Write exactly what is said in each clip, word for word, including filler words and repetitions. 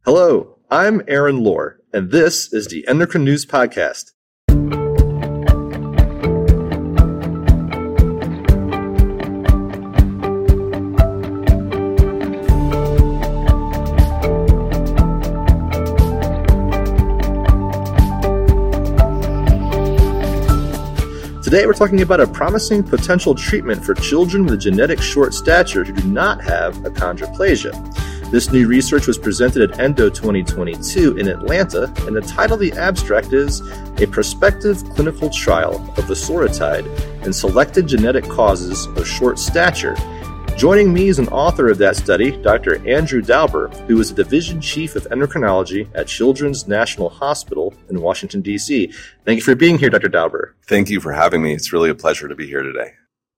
Hello, I'm Aaron Lohr, and this is the Endocrine News Podcast. Today we're talking about a promising potential treatment for children with genetic short stature who do not have achondroplasia. This new research was presented at Endo twenty twenty-two in Atlanta, and the title of the abstract is A Prospective Clinical Trial of Vosoritide in Selected Genetic Causes of Short Stature. Joining me is an author of that study, Doctor Andrew Dauber, who is the Division Chief of Endocrinology at Children's National Hospital in Washington, D C Thank you for being here, Doctor Dauber. Thank you for having me. It's really a pleasure to be here today.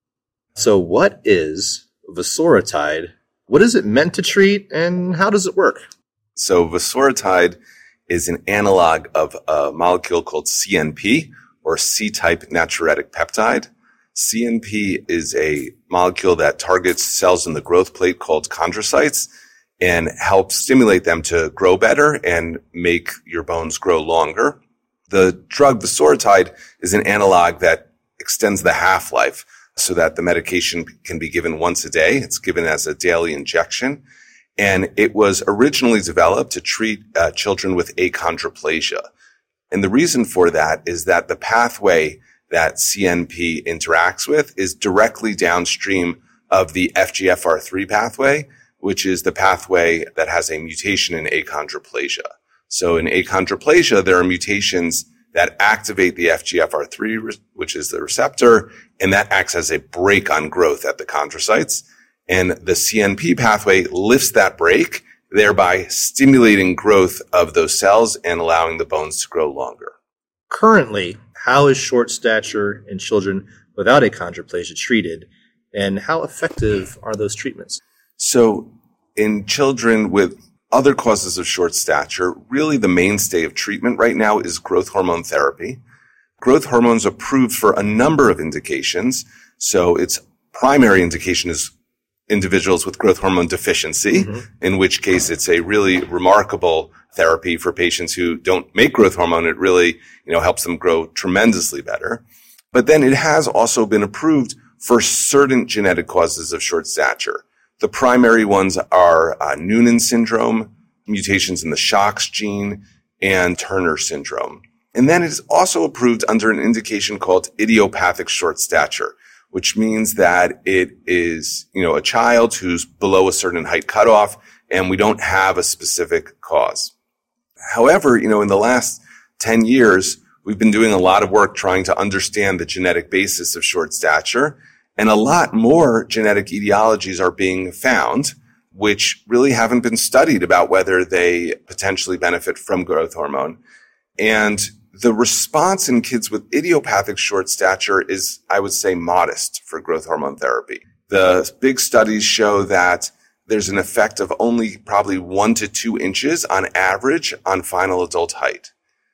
So what is vosoritide? What is it meant to treat, and how does it work? So vosoritide is an analog of a molecule called C N P, or C-type natriuretic peptide. C N P is a molecule that targets cells in the growth plate called chondrocytes and helps stimulate them to grow better and make your bones grow longer. The drug vosoritide is an analog that extends the half-life so that the medication can be given once a day. It's given as a daily injection. And it was originally developed to treat uh, children with achondroplasia. And the reason for that is that the pathway that C N P interacts with is directly downstream of the F G F R three pathway, which is the pathway that has a mutation in achondroplasia. So in achondroplasia, there are mutations that activate the F G F R three, which is the receptor, and that acts as a brake on growth at the chondrocytes. And the C N P pathway lifts that brake, thereby stimulating growth of those cells and allowing the bones to grow longer. Currently, how is short stature in children without achondroplasia treated, and how effective are those treatments? So in children with other causes of short stature, really the mainstay of treatment right now is growth hormone therapy. Growth hormones approved for a number of indications. So its primary indication is individuals with growth hormone deficiency, mm-hmm. in which case it's a really remarkable therapy for patients who don't make growth hormone. It really, you know, helps them grow tremendously better. But then it has also been approved for certain genetic causes of short stature. The primary ones are uh, Noonan syndrome, mutations in the SHOX gene, and Turner syndrome. And then it is also approved under an indication called idiopathic short stature, which means that it is, you know, a child who's below a certain height cutoff, and we don't have a specific cause. However, you know, in the last ten years, we've been doing a lot of work trying to understand the genetic basis of short stature, and a lot more genetic etiologies are being found, which really haven't been studied about whether they potentially benefit from growth hormone. And the response in kids with idiopathic short stature is, I would say, modest for growth hormone therapy. The big studies show that there's an effect of only probably one to two inches on average on final adult height.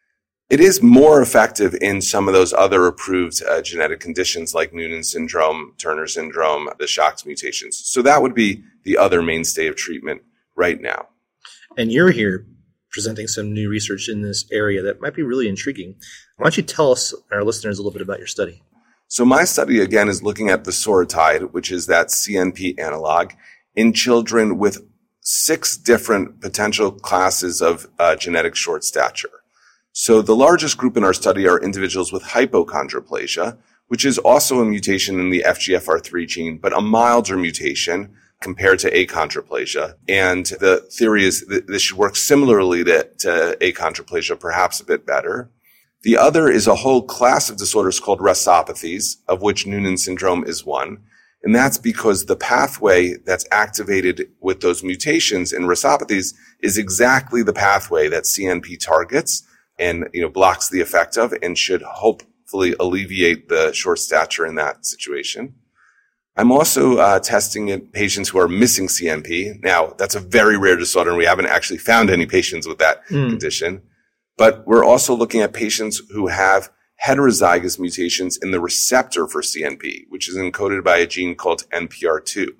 It is more effective in some of those other approved uh, genetic conditions like Noonan syndrome, Turner syndrome, the SHOX mutations. So that would be the other mainstay of treatment right now. And you're here presenting some new research in this area that might be really intriguing. Why don't you tell us and our listeners a little bit about your study? So my study, again, is looking at vosoritide, which is that C N P analog, in children with six different potential classes of uh, genetic short stature. So the largest group in our study are individuals with hypochondroplasia, which is also a mutation in the F G F R three gene, but a milder mutation compared to achondroplasia. And the theory is that this should work similarly to, to achondroplasia, perhaps a bit better. The other is a whole class of disorders called restopathies, of which Noonan syndrome is one. And that's because the pathway that's activated with those mutations in restopathies is exactly the pathway that C N P targets and, you know, blocks the effect of and should hopefully alleviate the short stature in that situation. I'm also uh, testing in patients who are missing C N P. Now, that's a very rare disorder, and we haven't actually found any patients with that mm. condition. But we're also looking at patients who have heterozygous mutations in the receptor for C N P, which is encoded by a gene called N P R two.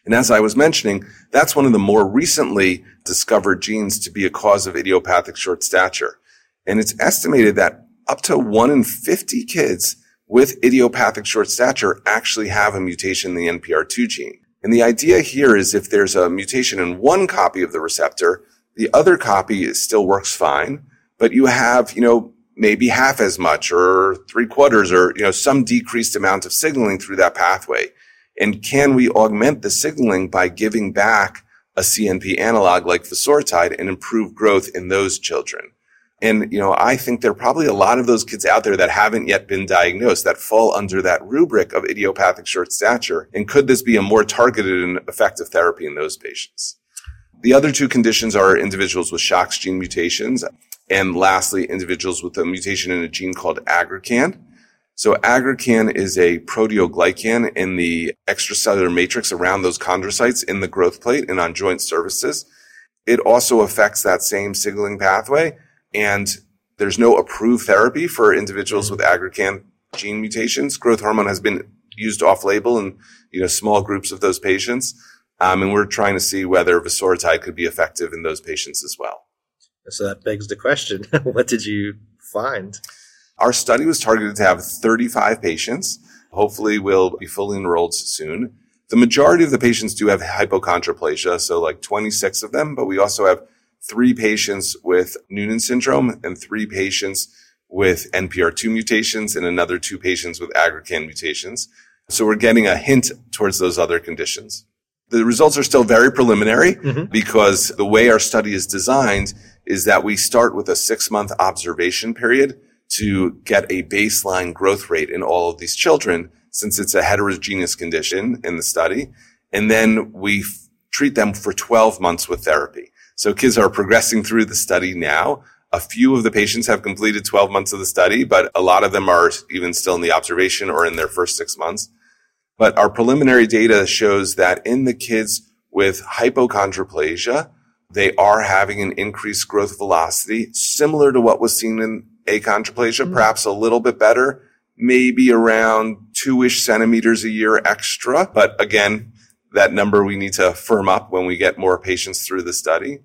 And as I was mentioning, that's one of the more recently discovered genes to be a cause of idiopathic short stature. And it's estimated that up to one in fifty kids with idiopathic short stature actually have a mutation in the N P R two gene. And the idea here is if there's a mutation in one copy of the receptor, the other copy still works fine, but you have, you know, maybe half as much or three quarters or, you know, some decreased amount of signaling through that pathway. And can we augment the signaling by giving back a C N P analog like vosoritide and improve growth in those children? And, you know, I think there are probably a lot of those kids out there that haven't yet been diagnosed that fall under that rubric of idiopathic short stature. And could this be a more targeted and effective therapy in those patients? The other two conditions are individuals with SHOX gene mutations. And lastly, individuals with a mutation in a gene called aggrecan. So aggrecan is a proteoglycan in the extracellular matrix around those chondrocytes in the growth plate and on joint surfaces. It also affects that same signaling pathway. And there's no approved therapy for individuals with aggrecan gene mutations. Growth hormone has been used off-label in, you know, small groups of those patients. Um, and we're trying to see whether vosoritide could be effective in those patients as well. So that begs the question, what did you find? Our study was targeted to have thirty-five patients. Hopefully we'll be fully enrolled soon. The majority of the patients do have hypochondroplasia, so like twenty-six of them, but we also have three patients with Noonan syndrome and three patients with N P R two mutations and another two patients with aggrecan mutations. So we're getting a hint towards those other conditions. The results are still very preliminary mm-hmm. because the way our study is designed is that we start with a six-month observation period to get a baseline growth rate in all of these children, since it's a heterogeneous condition in the study. And then we f- treat them for twelve months with therapy. So kids are progressing through the study now. A few of the patients have completed twelve months of the study, but a lot of them are even still in the observation or in their first six months. But our preliminary data shows that in the kids with hypochondroplasia, they are having an increased growth velocity, similar to what was seen in achondroplasia, mm-hmm. perhaps a little bit better, maybe around two-ish centimeters a year extra. But again, that number we need to firm up when we get more patients through the study.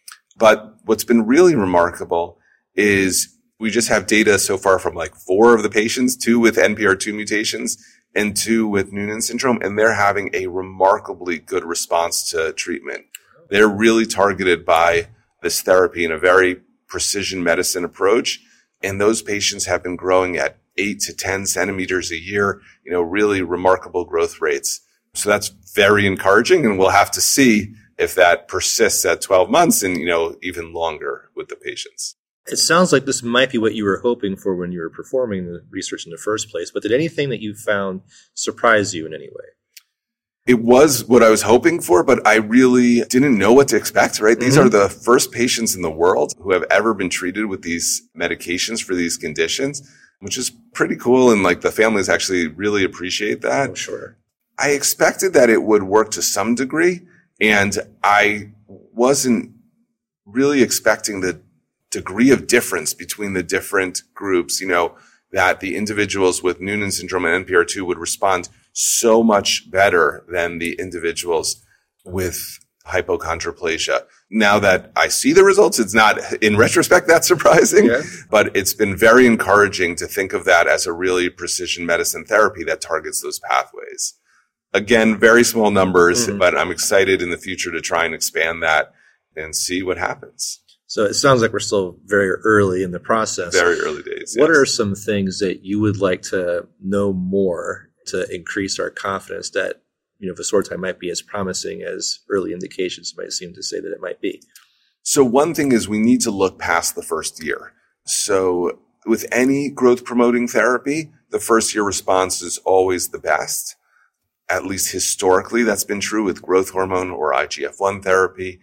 But what's been really remarkable is we just have data so far from like four of the patients, two with N P R two mutations and two with Noonan syndrome, and they're having a remarkably good response to treatment. They're really targeted by this therapy in a very precision medicine approach. And those patients have been growing at eight to ten centimeters a year, you know, really remarkable growth rates. So that's very encouraging. And we'll have to see if that persists at twelve months and, you know, even longer with the patients. It sounds like this might be what you were hoping for when you were performing the research in the first place, but did anything that you found surprise you in any way? It was what I was hoping for, but I really didn't know what to expect, right? Mm-hmm. These are the first patients in the world who have ever been treated with these medications for these conditions, which is pretty cool. And like the families actually really appreciate that. Oh, sure. I expected that it would work to some degree, and I wasn't really expecting the degree of difference between the different groups, you know, that the individuals with Noonan syndrome and N P R two would respond so much better than the individuals with hypochondroplasia. Now that I see the results, it's not, in retrospect, that surprising, yeah. but it's been very encouraging to think of that as a really precision medicine therapy that targets those pathways. Again, very small numbers, mm-hmm. but I'm excited in the future to try and expand that and see what happens. So it sounds like we're still very early in the process. Very early days. What yes. are some things that you would like to know more to increase our confidence that, you know, vosoritide might be as promising as early indications might seem to say that it might be? So one thing is we need to look past the first year. So with any growth promoting therapy, the first year response is always the best. At least historically, that's been true with growth hormone or I G F one therapy.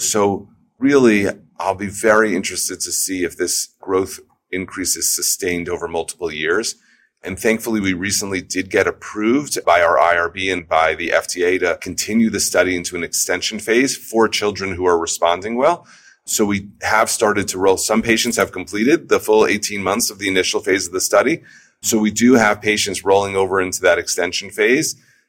So really, I'll be very interested to see if this growth increase is sustained over multiple years. And thankfully, we recently did get approved by our I R B and by the F D A to continue the study into an extension phase for children who are responding well. So we have started to roll. Some patients have completed the full eighteen months of the initial phase of the study. So we do have patients rolling over into that extension phase.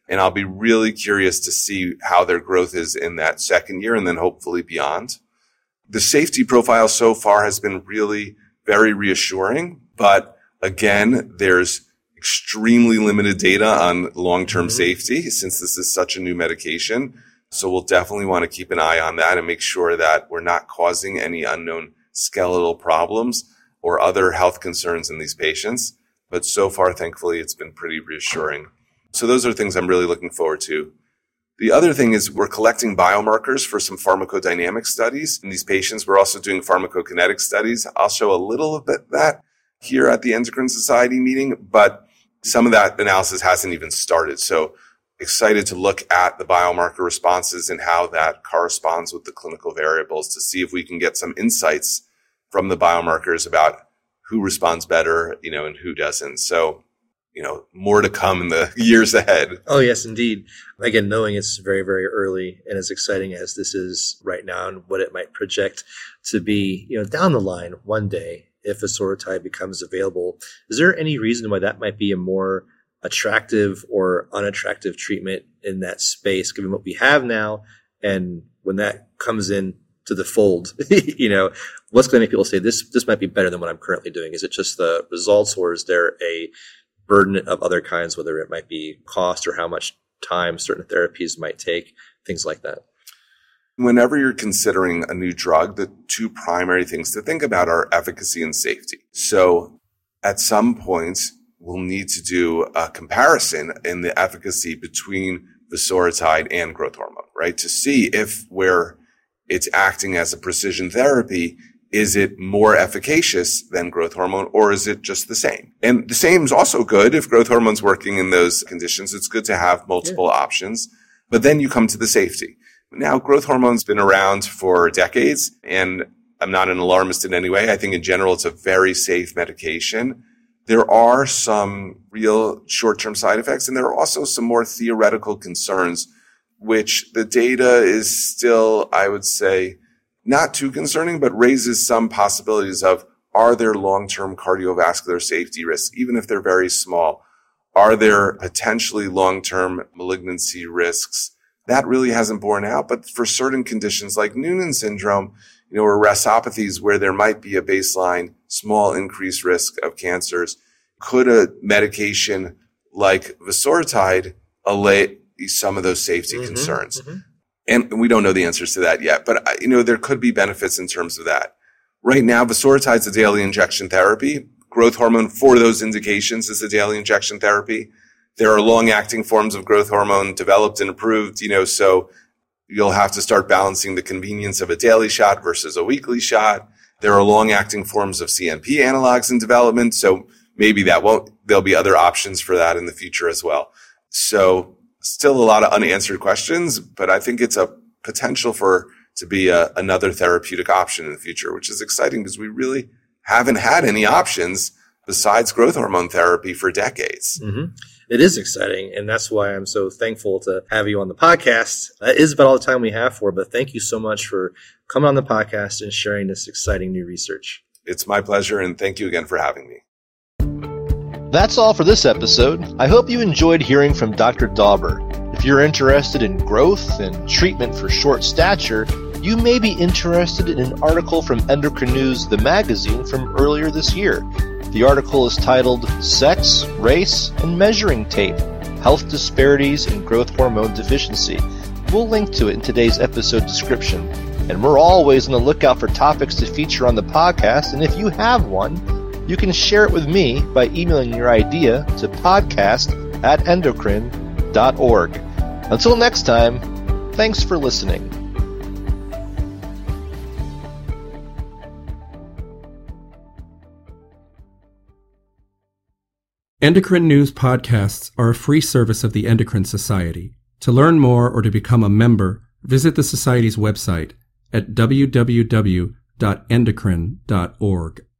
And I'll be really curious to see how their growth is in that second year and then hopefully beyond. The safety profile so far has been really very reassuring, but again, there's extremely limited data on long-term mm-hmm. safety since this is such a new medication. So we'll definitely want to keep an eye on that and make sure that we're not causing any unknown skeletal problems or other health concerns in these patients. But so far, thankfully, it's been pretty reassuring. So those are things I'm really looking forward to. The other thing is we're collecting biomarkers for some pharmacodynamic studies in these patients. We're also doing pharmacokinetic studies. I'll show a little bit of that here at the Endocrine Society meeting, but some of that analysis hasn't even started. So excited to look at the biomarker responses and how that corresponds with the clinical variables to see if we can get some insights from the biomarkers about who responds better, you know, and who doesn't. So, you know, more to come in the years ahead. Oh, yes, indeed. Again, knowing it's very, very early and as exciting as this is right now and what it might project to be, you know, down the line one day if vosoritide becomes available, is there any reason why that might be a more attractive or unattractive treatment in that space, given what we have now? And when that comes in to the fold, you know, what's going to make people say this, this might be better than what I'm currently doing? Is it just the results, or is there a burden of other kinds, whether it might be cost or how much time certain therapies might take, things like that? Whenever you're considering a new drug, the two primary things to think about are efficacy and safety. So at some point, we'll need to do a comparison in the efficacy between vosoritide and growth hormone, right? To see if where it's acting as a precision therapy, is it more efficacious than growth hormone, or is it just the same? And the same is also good if growth hormone's working in those conditions. It's good to have multiple yeah. options, but then you come to the safety. Now, growth hormone's been around for decades, and I'm not an alarmist in any way. I think in general, it's a very safe medication. There are some real short-term side effects, and there are also some more theoretical concerns, which the data is still, I would say, not too concerning, but raises some possibilities of, are there long-term cardiovascular safety risks, even if they're very small? Are there potentially long-term malignancy risks? That really hasn't borne out, but for certain conditions like Noonan syndrome, you know, or restopathies where there might be a baseline small increased risk of cancers, could a medication like vosoritide allay some of those safety mm-hmm, concerns? Mm-hmm. And we don't know the answers to that yet, but, you know, there could be benefits in terms of that. Right now, vosoritide is a daily injection therapy. Growth hormone for those indications is a daily injection therapy. There are long-acting forms of growth hormone developed and approved, you know, so you'll have to start balancing the convenience of a daily shot versus a weekly shot. There are long-acting forms of C N P analogs in development, so maybe that won't, there'll be other options for that in the future as well. So still a lot of unanswered questions, but I think it's a potential for to be a, another therapeutic option in the future, which is exciting because we really haven't had any options besides growth hormone therapy for decades. Mm-hmm. It is exciting, and that's why I'm so thankful to have you on the podcast. That is about all the time we have for, but thank you so much for coming on the podcast and sharing this exciting new research. It's my pleasure, and thank you again for having me. That's all for this episode. I hope you enjoyed hearing from Doctor Dauber. If you're interested in growth and treatment for short stature, you may be interested in an article from Endocrine News, the magazine, from earlier this year. The article is titled Sex, Race, and Measuring Tape, Health Disparities in Growth Hormone Deficiency. We'll link to it in today's episode description. And we're always on the lookout for topics to feature on the podcast, and if you have one, you can share it with me by emailing your idea to podcast at endocrine dot org. Until next time, thanks for listening. Endocrine News podcasts are a free service of the Endocrine Society. To learn more or to become a member, visit the Society's website at w w w dot endocrine dot org.